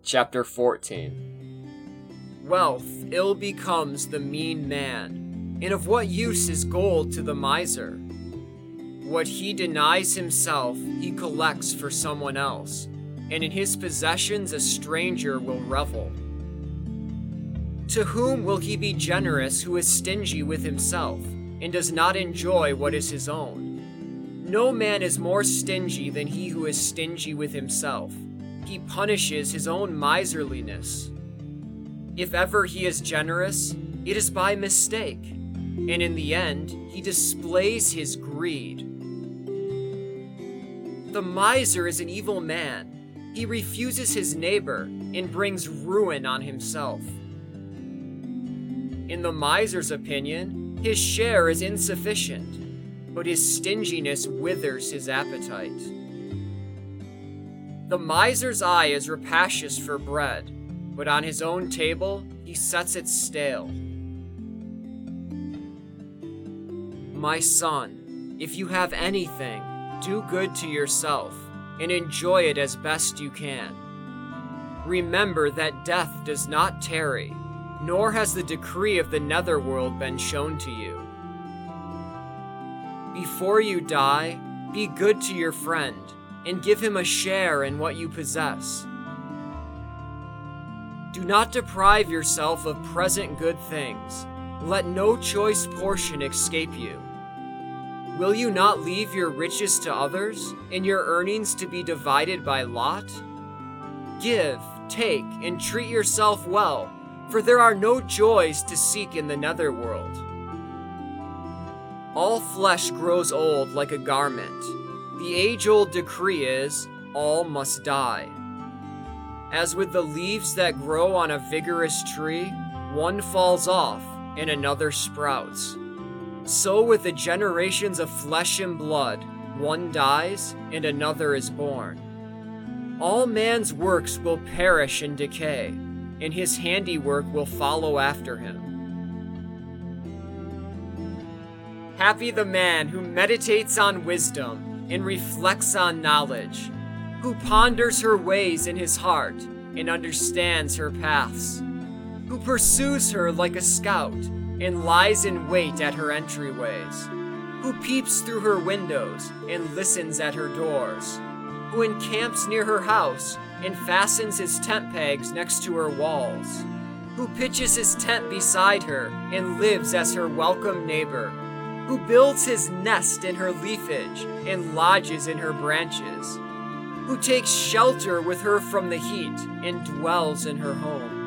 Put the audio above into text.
Chapter 14. Wealth ill becomes the mean man, and of what use is gold to the miser? What he denies himself, he collects for someone else, and in his possessions a stranger will revel. To whom will he be generous who is stingy with himself, and does not enjoy what is his own? No man is more stingy than he who is stingy with himself. He punishes his own miserliness. If ever he is generous, it is by mistake, and in the end, he displays his greed. The miser is an evil man. He refuses his neighbor and brings ruin on himself. In the miser's opinion, his share is insufficient, but his stinginess withers his appetite. The miser's eye is rapacious for bread, but on his own table he sets it stale. My son, if you have anything, do good to yourself, and enjoy it as best you can. Remember that death does not tarry, nor has the decree of the netherworld been shown to you. Before you die, be good to your friend, and give him a share in what you possess. Do not deprive yourself of present good things. Let no choice portion escape you. Will you not leave your riches to others, and your earnings to be divided by lot? Give, take, and treat yourself well, for there are no joys to seek in the netherworld. All flesh grows old like a garment. The age-old decree is, all must die. As with the leaves that grow on a vigorous tree, one falls off and another sprouts. So with the generations of flesh and blood, one dies and another is born. All man's works will perish and decay, and his handiwork will follow after him. Happy the man who meditates on wisdom and reflects on knowledge, who ponders her ways in his heart and understands her paths, who pursues her like a scout and lies in wait at her entryways, who peeps through her windows and listens at her doors, who encamps near her house and fastens his tent pegs next to her walls, who pitches his tent beside her and lives as her welcome neighbor, who builds his nest in her leafage and lodges in her branches, who takes shelter with her from the heat and dwells in her home.